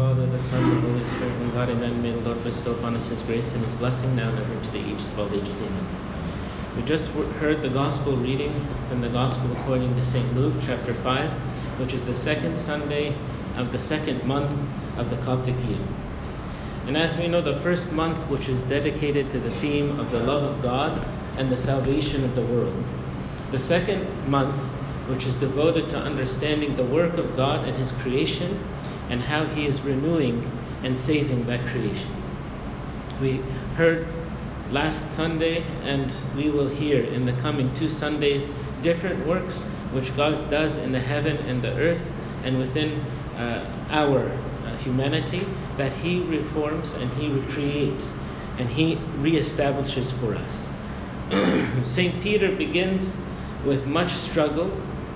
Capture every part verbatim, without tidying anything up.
Father, the Son, the Holy Spirit, one God, amen. May the Lord bestow upon us His grace and His blessing now and ever to the ages of all ages, amen. We just heard the Gospel reading from the Gospel according to Saint Luke, chapter five, which is the second Sunday of the second month of the Coptic year. And as we know, the first month, which is dedicated to the theme of the love of God and the salvation of the world. The second month, which is devoted to understanding the work of God and His creation and how He is renewing and saving that creation. We heard last Sunday, and we will hear in the coming two Sundays, different works which God does in the heaven and the earth and within uh, our uh, humanity, that He reforms and He recreates and He reestablishes for us. Saint Peter begins with much struggle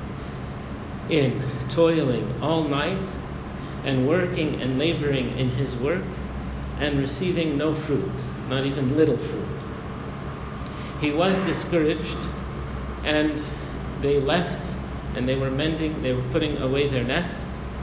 in toiling all night and working and laboring in his work and receiving no fruit, not even little fruit. He was discouraged, and they left and they were mending, they were putting away their nets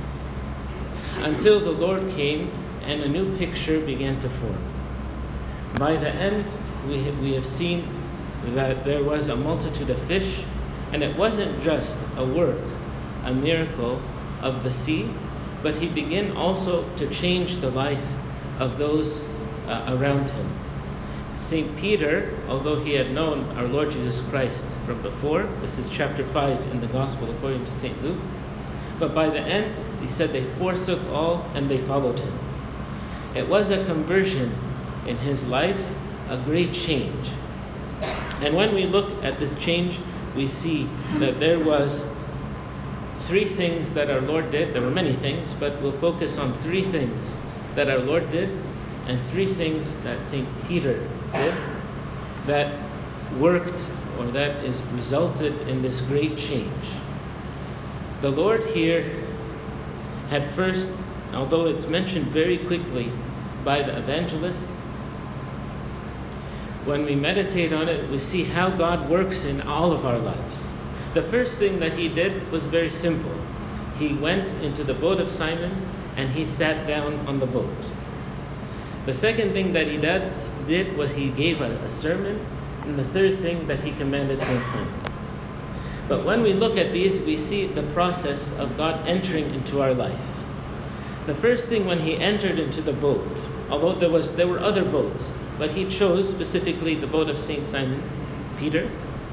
until the Lord came and a new picture began to form. By the end, we have, we have seen that there was a multitude of fish, and it wasn't just a work, a miracle of the sea, but He began also to change the life of those uh, around Him. Saint Peter, although he had known our Lord Jesus Christ from before, this is chapter five in the Gospel according to Saint Luke, but by the end, he said they forsook all and they followed Him. It was a conversion in his life, a great change. And when we look at this change, we see that there was three things that our Lord did. There were many things, but we'll focus on three things that our Lord did and three things that Saint Peter did that worked or that is resulted in this great change. The Lord here had first, although it's mentioned very quickly by the evangelist, when we meditate on it, we see how God works in all of our lives. The first thing that He did was very simple. He went into the boat of Simon and He sat down on the boat. The second thing that He did, did was He gave a, a sermon. And the third thing that He commanded Saint Simon. But when we look at these, we see the process of God entering into our life. The first thing, when He entered into the boat, although there was there were other boats, but He chose specifically the boat of Saint Simon, Peter,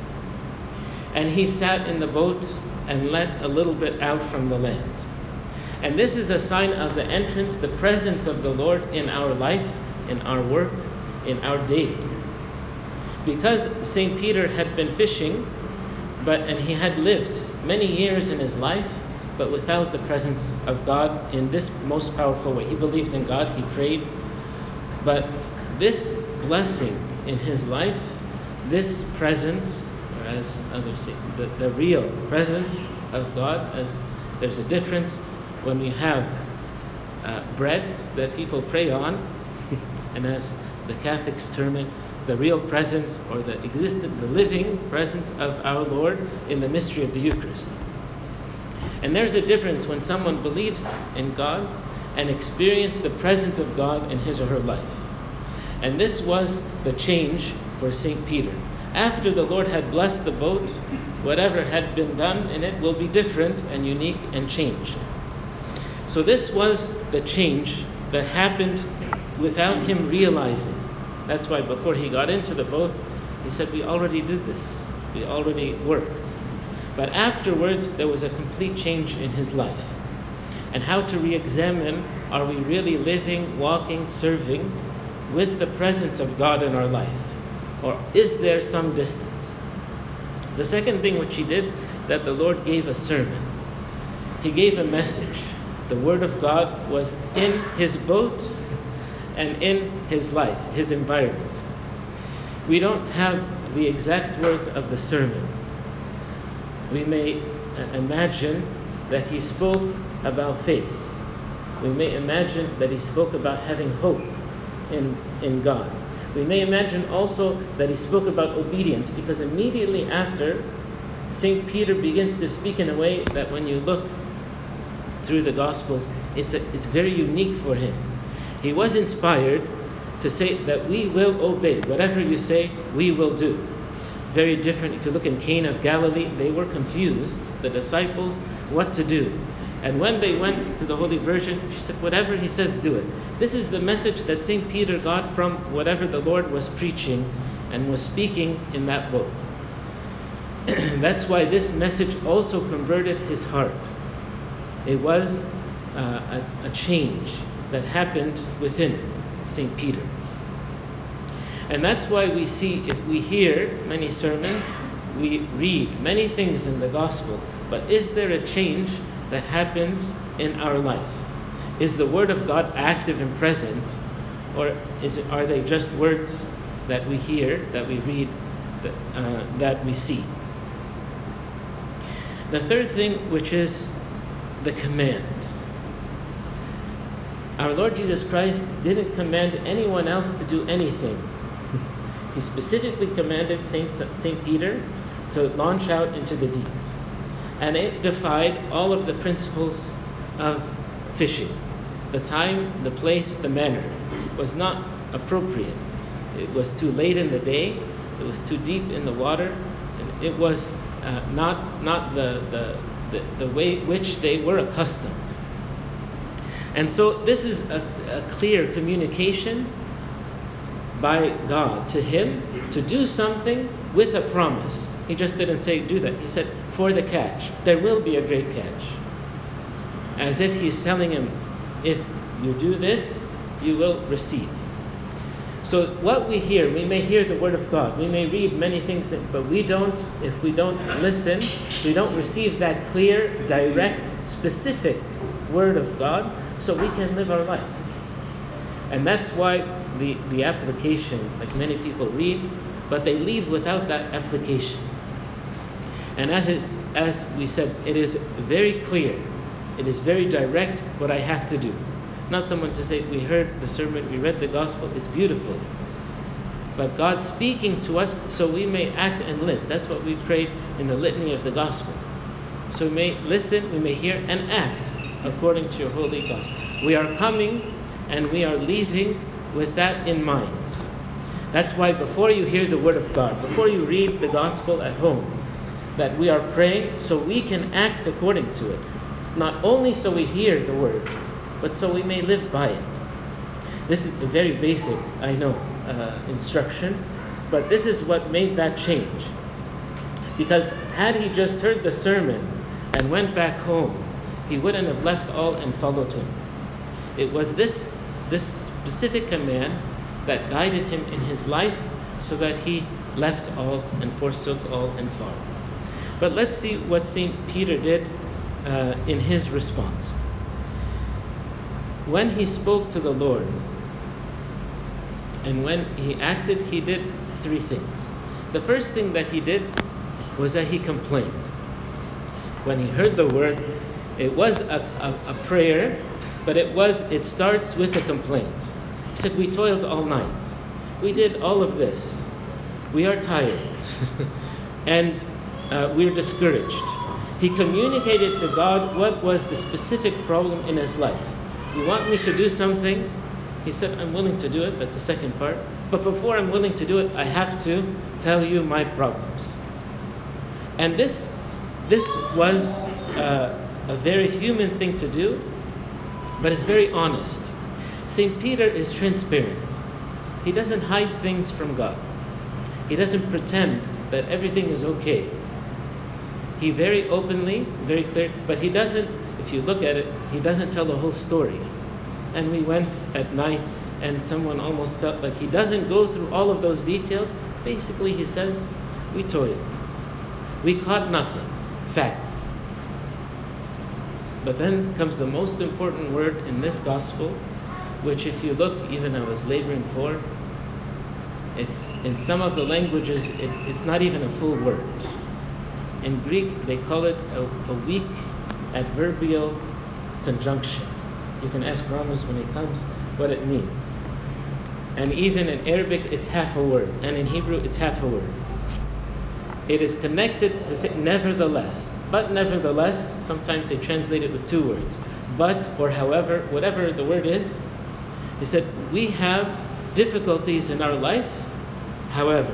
and He sat in the boat and let a little bit out from the land. And this is a sign of the entrance, the presence of the Lord in our life, in our work, in our day. Because Saint Peter had been fishing, but and he had lived many years in his life, but without the presence of God in this most powerful way. He believed in God, he prayed, but this blessing in his life, this presence, or as others say, the, the real presence of God, as there's a difference when you have uh, bread that people pray on, and as the Catholics term it, the real presence or the existent, the living presence of our Lord in the mystery of the Eucharist. And there's a difference when someone believes in God and experiences the presence of God in his or her life. And this was the change for Saint Peter. After the Lord had blessed the boat, whatever had been done in it will be different and unique and changed. So this was the change that happened without him realizing. That's why before he got into the boat, he said, we already did this. We already worked. But afterwards, there was a complete change in his life. And how to re-examine, are we really living, walking, serving with the presence of God in our life? Or is there some distance? The second thing which he did, that the Lord gave a sermon. He gave a message. The Word of God was in his boat and in his life, his environment. We don't have the exact words of the sermon. We may imagine that he spoke about faith. We may imagine that he spoke about having hope in, in God. We may imagine also that he spoke about obedience, because immediately after, Saint Peter begins to speak in a way that when you look through the Gospels, It's, a, it's very unique for him. He was inspired to say that we will obey. Whatever you say, we will do. Very different. If you look in Cana of Galilee, they were confused, the disciples, what to do. And when they went to the Holy Virgin, she said, whatever he says, do it. This is the message that Saint Peter got from whatever the Lord was preaching and was speaking in that book. That's why this message also converted his heart. It was uh, a, a change that happened within Saint Peter. And that's why we see, if we hear many sermons, we read many things in the gospel, but is there a change that happens in our life? Is the word of God active and present, or is it, are they just words that we hear, that we read, that, uh, that we see? The third thing, which is the command. Our Lord Jesus Christ didn't command anyone else to do anything. He specifically commanded Saint, Saint Peter to launch out into the deep. And it defied all of the principles of fishing. The time, the place, the manner was not appropriate. It was too late in the day. It was too deep in the water. And it was uh, not, not the, the, the, the way which they were accustomed. And so this is a, a clear communication by God to him to do something with a promise. He just didn't say do that. He said, for the catch. There will be a great catch. As if he's telling him, if you do this, you will receive. So what we hear, we may hear the word of God. We may read many things, but we don't, if we don't listen, we don't receive that clear, direct, specific word of God, so we can live our life. And that's why the, the application, like many people read, but they leave without that application. And as it's, as we said, it is very clear, it is very direct what I have to do. Not someone to say, we heard the sermon, we read the gospel, it's beautiful. But God speaking to us so we may act and live. That's what we prayed in the litany of the gospel. So we may listen, we may hear and act according to your holy gospel. We are coming and we are leaving with that in mind. That's why before you hear the word of God, before you read the gospel at home, that we are praying so we can act according to it. Not only so we hear the word, but so we may live by it. This is a very basic, I know, uh, instruction, but this is what made that change. Because had he just heard the sermon and went back home, he wouldn't have left all and followed him. It was this, this specific command that guided him in his life so that he left all and forsook all and followed. But let's see what Saint Peter did uh, in his response. When he spoke to the Lord and when he acted, he did three things. The first thing that he did was that he complained. When he heard the word, it was a, a, a prayer, but it was it starts with a complaint. He said, we toiled all night. We did all of this. We are tired. and uh, we're discouraged. He communicated to God what was the specific problem in his life. You want me to do something? He said, I'm willing to do it. That's the second part. But before I'm willing to do it, I have to tell you my problems. And this, this was uh, a very human thing to do, but it's very honest. Saint Peter is transparent. He doesn't hide things from God. He doesn't pretend that everything is okay. He very openly, very clear, but he doesn't, if you look at it, he doesn't tell the whole story. And we went at night and someone almost felt like he doesn't go through all of those details. Basically, he says, we toiled. We caught nothing. Facts. But then comes the most important word in this gospel, which if you look, even I was laboring for, it's in some of the languages, it, it's not even a full word. In Greek, they call it a, a weak adverbial conjunction. You can ask Ramos when he comes what it means. And even in Arabic, it's half a word. And in Hebrew, it's half a word. It is connected to say, nevertheless. But nevertheless, sometimes they translate it with two words. But, or however, whatever the word is, he said, we have difficulties in our life. However,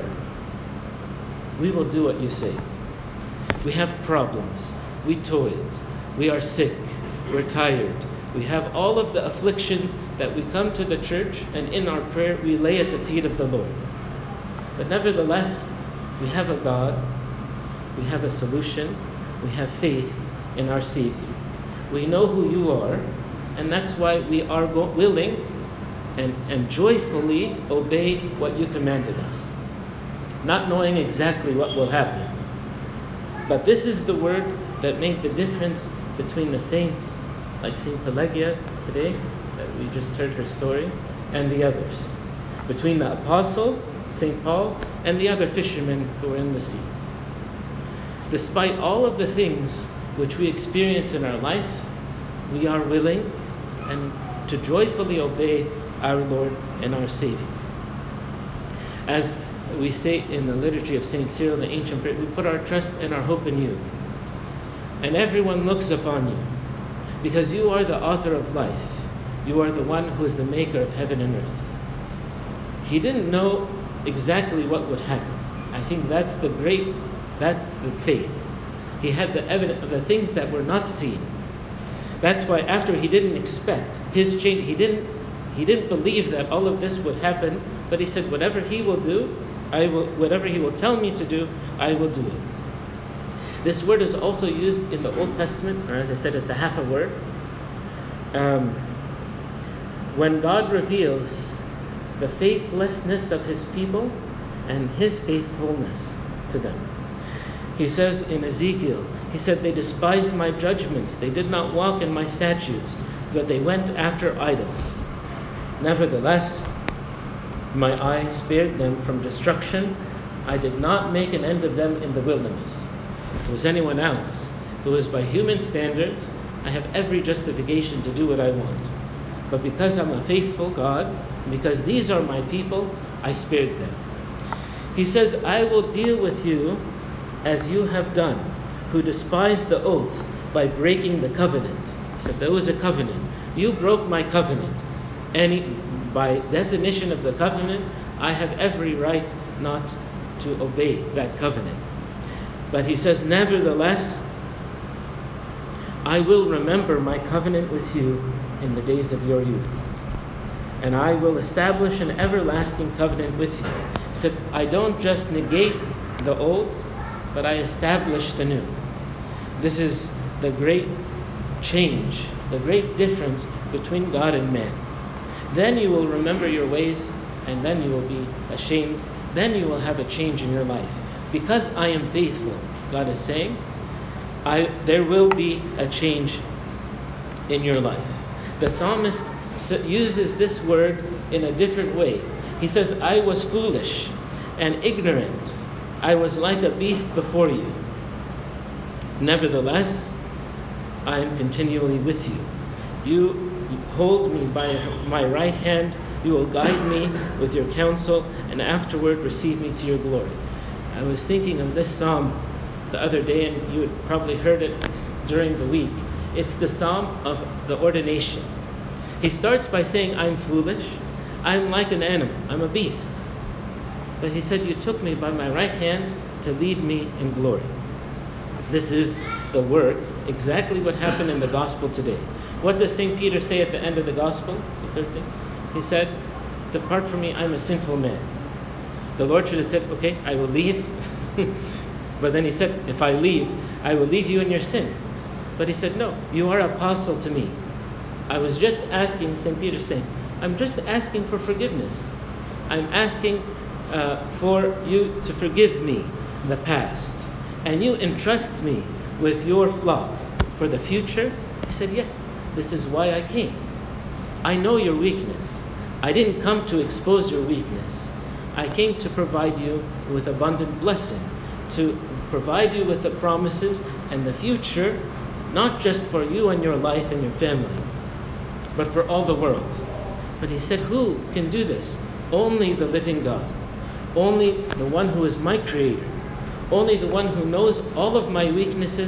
we will do what you say. We have problems. We toiled. We are sick. We're tired. We have all of the afflictions that we come to the church, and in our prayer we lay at the feet of the Lord. But nevertheless, we have a God. We have a solution. We have faith in our Savior. We know who you are, and that's why we are go- willing and, and joyfully obey what you commanded us, not knowing exactly what will happen. But this is the word that made the difference between the saints, like Saint Pelagia today, that we just heard her story, and the others. Between the apostle, Saint Paul, and the other fishermen who were in the sea. Despite all of the things which we experience in our life, we are willing and to joyfully obey our Lord and our Savior. As we say in the liturgy of Saint Cyril, the ancient prayer, we put our trust and our hope in you. And everyone looks upon you, because you are the author of life. You are the one who is the maker of heaven and earth. He didn't know exactly what would happen. I think that's the great, that's the faith. He had the evidence of the things that were not seen. That's why after he didn't expect his change, he didn't he didn't believe that all of this would happen, but he said, whatever he will do, I will, whatever he will tell me to do, I will do it. This word is also used in the Old Testament, or as I said, it's a half a word. Um, when God reveals the faithlessness of his people and his faithfulness to them. He says in Ezekiel, he said, they despised my judgments, they did not walk in my statutes, but they went after idols. Nevertheless, my eye spared them from destruction. I did not make an end of them in the wilderness. If it was anyone else who was by human standards, I have every justification to do what I want. But because I'm a faithful God, because these are my people, I spared them. He says, I will deal with you as you have done, who despised the oath by breaking the covenant. He said, there was a covenant. You broke my covenant. And by definition of the covenant, I have every right not to obey that covenant. But he says, nevertheless, I will remember my covenant with you in the days of your youth. And I will establish an everlasting covenant with you. He said, I don't just negate the old, but I establish the new. This is the great change, the great difference between God and man. Then you will remember your ways, and then you will be ashamed. Then you will have a change in your life. Because I am faithful, God is saying, I, there will be a change in your life. The psalmist uses this word in a different way. He says, I was foolish and ignorant. I was like a beast before you. Nevertheless, I am continually with you. You hold me by my right hand. You will guide me with your counsel, and afterward receive me to your glory. I was thinking of this psalm the other day, and you had probably heard it during the week. It's the psalm of the ordination. He starts by saying, I'm foolish. I'm like an animal. I'm a beast. But he said, you took me by my right hand to lead me in glory. This is the work, exactly what happened in the gospel today. What does Saint Peter say at the end of the gospel? The third thing. He said, depart from me, I'm a sinful man. The Lord should have said, okay, I will leave. But then he said, if I leave, I will leave you in your sin. But he said, no, you are apostle to me. I was just asking, Saint Peter saying, I'm just asking for forgiveness. I'm asking uh, for you to forgive me the past. And you entrust me with your flock for the future. He said, yes, this is why I came. I know your weakness. I didn't come to expose your weakness. I came to provide you with abundant blessing, to provide you with the promises and the future, not just for you and your life and your family, but for all the world. But he said, who can do this? Only the living God. Only the one who is my creator. Only the one who knows all of my weaknesses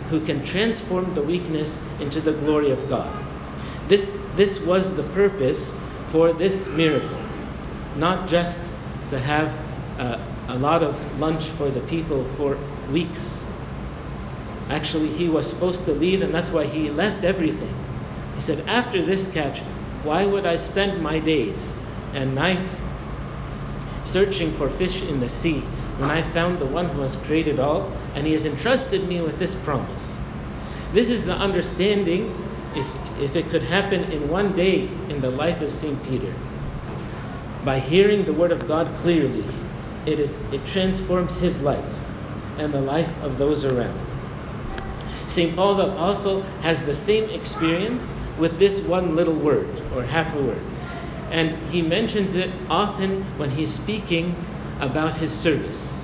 who can transform the weakness into the glory of God. This, this was the purpose for this miracle, not just to have uh, a lot of lunch for the people for weeks. Actually, he was supposed to leave, and that's why he left everything. He said, after this catch, why would I spend my days and nights searching for fish in the sea when I found the one who has created all, and he has entrusted me with this promise? This is the understanding, if, if it could happen in one day in the life of Saint Peter. By hearing the word of God clearly, it is it transforms his life and the life of those around. Saint Paul the Apostle has the same experience with this one little word, or half a word. And he mentions it often when he's speaking about his service.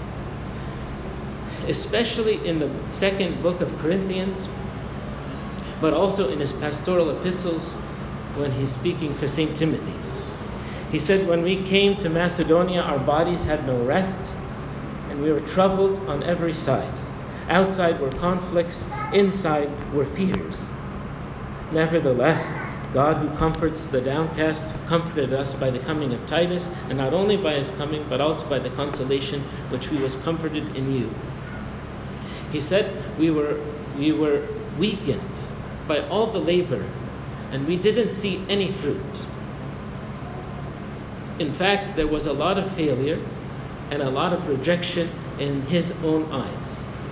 Especially in the second book of Corinthians, but also in his pastoral epistles when he's speaking to Saint Timothy. He said, when we came to Macedonia, our bodies had no rest, and we were troubled on every side. Outside were conflicts, inside were fears. Nevertheless, God, who comforts the downcast, comforted us by the coming of Titus, and not only by his coming, but also by the consolation which he was comforted in you. He said, we were we were weakened by all the labor, and we didn't see any fruit. In fact, there was a lot of failure and a lot of rejection in his own eyes.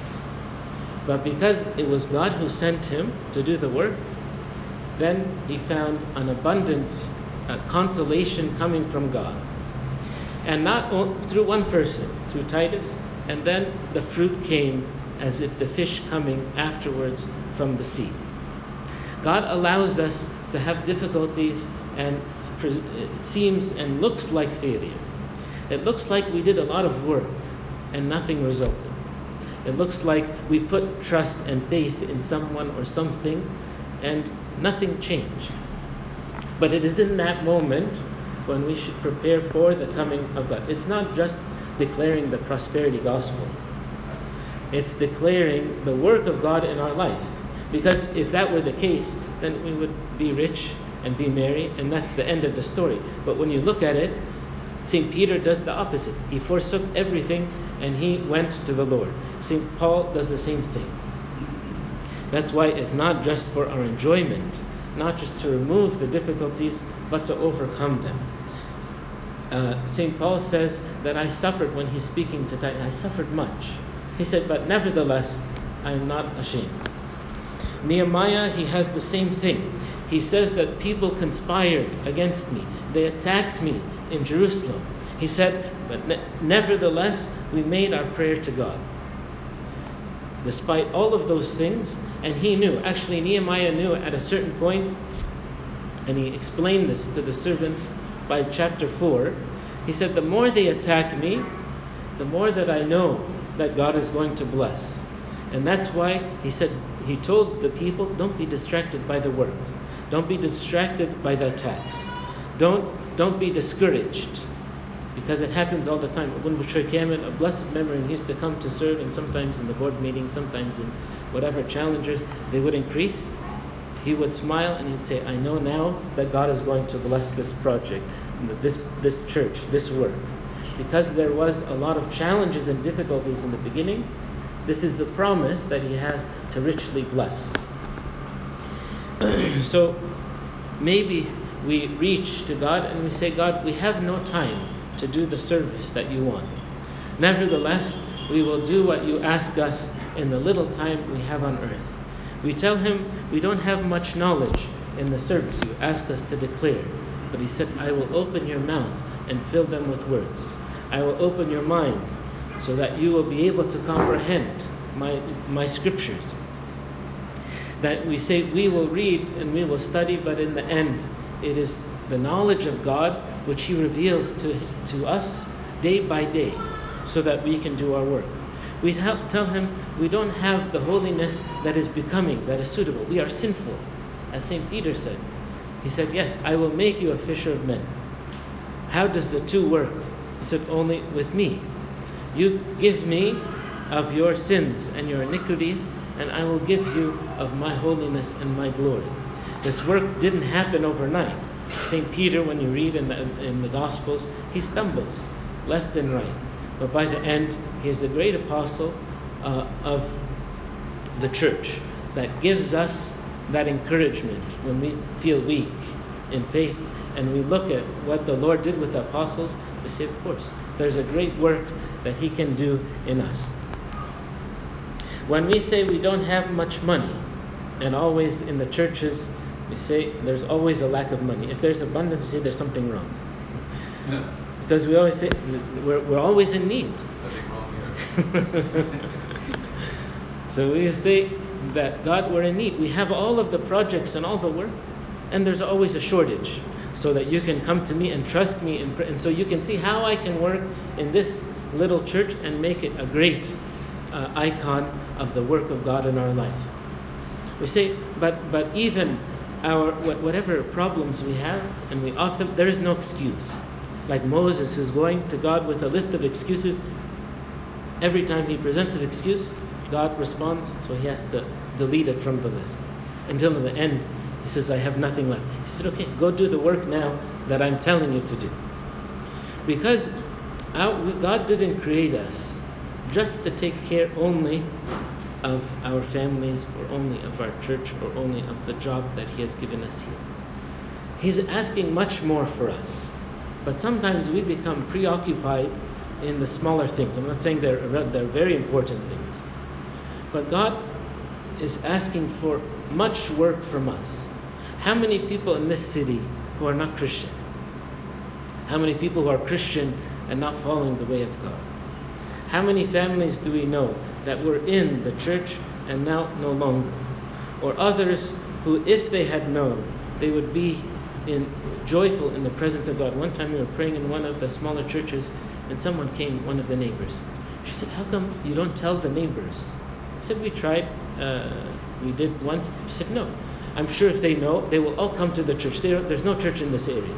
But because it was God who sent him to do the work, then he found an abundant uh, consolation coming from God. And not o- through one person, through Titus, and then the fruit came as if the fish coming afterwards from the sea. God allows us to have difficulties, and it seems and looks like failure. It looks like we did a lot of work and nothing resulted. It looks like we put trust and faith in someone or something and nothing changed. But it is in that moment when we should prepare for the coming of God. It's not just declaring the prosperity gospel. It's declaring the work of God in our life. Because if that were the case, then we would be rich and be merry, and that's the end of the story. But when you look at it, Saint Peter does the opposite. He forsook everything and he went to the Lord. Saint Paul does the same thing. That's why it's not just for our enjoyment, not just to remove the difficulties, but to overcome them. Uh, Saint Paul says that I suffered when he's speaking to Titus. I suffered much. He said, but nevertheless, I am not ashamed. Nehemiah, he has the same thing. He says that people conspired against me. They attacked me in Jerusalem. He said, but ne- nevertheless, we made our prayer to God. Despite all of those things, and he knew, actually Nehemiah knew at a certain point, and he explained this to the servant by chapter four, he said, the more they attack me, the more that I know that God is going to bless. And that's why he said, he told the people, don't be distracted by the work. Don't be distracted by the attacks. Don't don't be discouraged, because it happens all the time. Ibn Bushra Kamil, a blessed memory, he used to come to serve, and sometimes in the board meeting, sometimes in whatever challengers, they would increase. He would smile and he'd say, I know now that God is going to bless this project, this this church, this work. Because there was a lot of challenges and difficulties in the beginning, this is the promise that he has to richly bless. So maybe we reach to God and we say, God, we have no time to do the service that you want. Nevertheless, we will do what you ask us in the little time we have on earth. We tell him we don't have much knowledge in the service you ask us to declare. But he said, I will open your mouth and fill them with words. I will open your mind so that you will be able to comprehend my my scriptures. That we say we will read and we will study, but in the end, it is the knowledge of God which he reveals to, to us day by day so that we can do our work. We help, tell him we don't have the holiness that is becoming, that is suitable. We are sinful, as Saint Peter said. He said, yes, I will make you a fisher of men. How does the two work? He said, only with me. You give me of your sins and your iniquities, and I will give you of my holiness and my glory. This work didn't happen overnight. Saint Peter, when you read in the, in the Gospels, he stumbles left and right. But by the end, he is the great apostle uh, of the church that gives us that encouragement when we feel weak in faith, and we look at what the Lord did with the apostles. We say, of course, there's a great work that he can do in us. When we say we don't have much money, and always in the churches we say there's always a lack of money. If there's abundance, we say there's something wrong. Yeah. Because we always say we're, we're always in need. Nothing wrong here. So we say that God, we're in need. We have all of the projects and all the work, and there's always a shortage. So that you can come to me and trust me, and, and so you can see how I can work in this little church and make it a great uh, icon of the work of God in our life. We say, but but even our whatever problems we have, and we often there is no excuse. Like Moses, who's going to God with a list of excuses. Every time he presents an excuse, God responds, so he has to delete it from the list. Until in the end, he says, I have nothing left. He said, okay, go do the work now that I'm telling you to do. Because our, God didn't create us just to take care only of our families, or only of our church, or only of the job that he has given us here. He's asking much more for us. But sometimes we become preoccupied in the smaller things. I'm not saying they're, they're very important things. But God is asking for much work from us. How many people in this city who are not Christian? How many people who are Christian and not following the way of God? How many families do we know that were in the church and now no longer? Or others who, if they had known, they would be in joyful in the presence of God. One time we were praying in one of the smaller churches, and someone came, one of the neighbors. She said, how come you don't tell the neighbors? I said, we tried, uh, we did once. She said, no, I'm sure if they know, they will all come to the church. They there's no church in this area.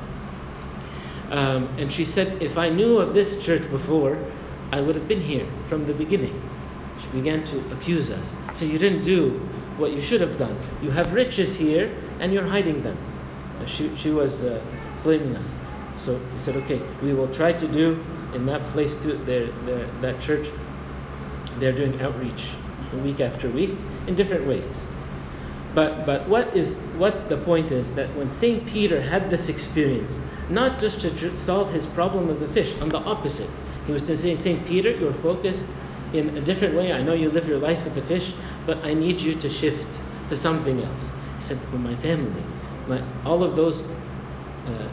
Um, and she said, if I knew of this church before, I would have been here from the beginning. She began to accuse us. So you didn't do what you should have done. You have riches here and you're hiding them. Uh, she she was uh, blaming us. So we said, okay, we will try to do in that place too. They're, they're, that church, they're doing outreach week after week in different ways. But but what is what the point is that when Saint Peter had this experience, not just to solve his problem of the fish, on the opposite, he was to say, Saint Peter, you're focused in a different way. I know you live your life with the fish, but I need you to shift to something else. He said, well, my family, my all of those uh,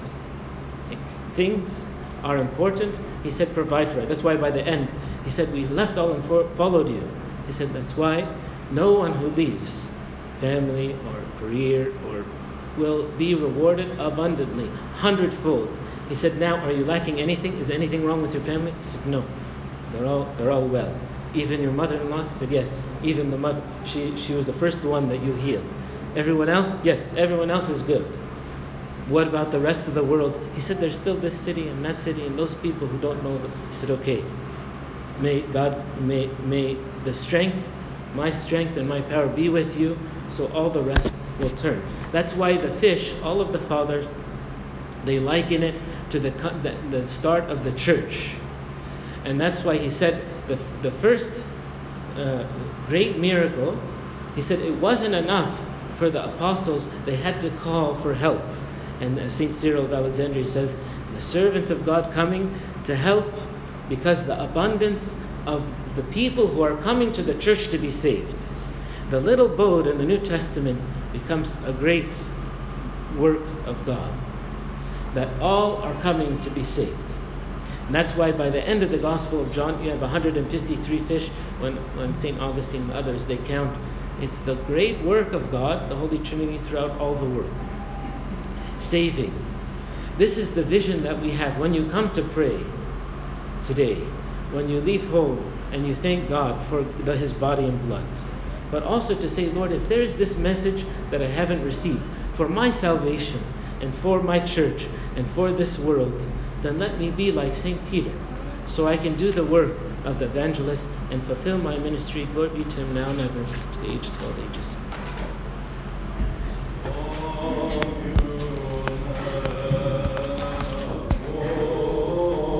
things are important. He said, provide for it. That's why by the end, he said, we left all and for- followed you. He said, that's why no one who leaves family or career or will be rewarded abundantly, hundredfold. He said, now, are you lacking anything? Is anything wrong with your family? He said, no, they're all they're all well. Even your mother-in-law? He said, yes. Even the mother, she she was the first one that you healed. Everyone else? Yes, everyone else is good. What about the rest of the world? He said, there's still this city and that city and those people who don't know them. He said, okay, may God, may may the strength, my strength and my power be with you, so all the rest will turn. That's why the fish, all of the fathers, they liken it to the the, the start of the church. And that's why he said the, the first uh, great miracle, he said it wasn't enough for the apostles, they had to call for help. And Saint Cyril of Alexandria says, the servants of God coming to help because the abundance of the people who are coming to the church to be saved. The little boat in the New Testament becomes a great work of God, that all are coming to be saved. And that's why by the end of the Gospel of John, you have one hundred fifty-three fish. When, when Saint Augustine and others, they count, it's the great work of God, the Holy Trinity, throughout all the world. Saving. This is the vision that we have when you come to pray today, when you leave home and you thank God for the, His body and blood. But also to say, Lord, if there's this message that I haven't received for my salvation and for my church and for this world, then let me be like Saint Peter, so I can do the work of the evangelist and fulfill my ministry. Glory be to him now and ever, to the ages of all ages.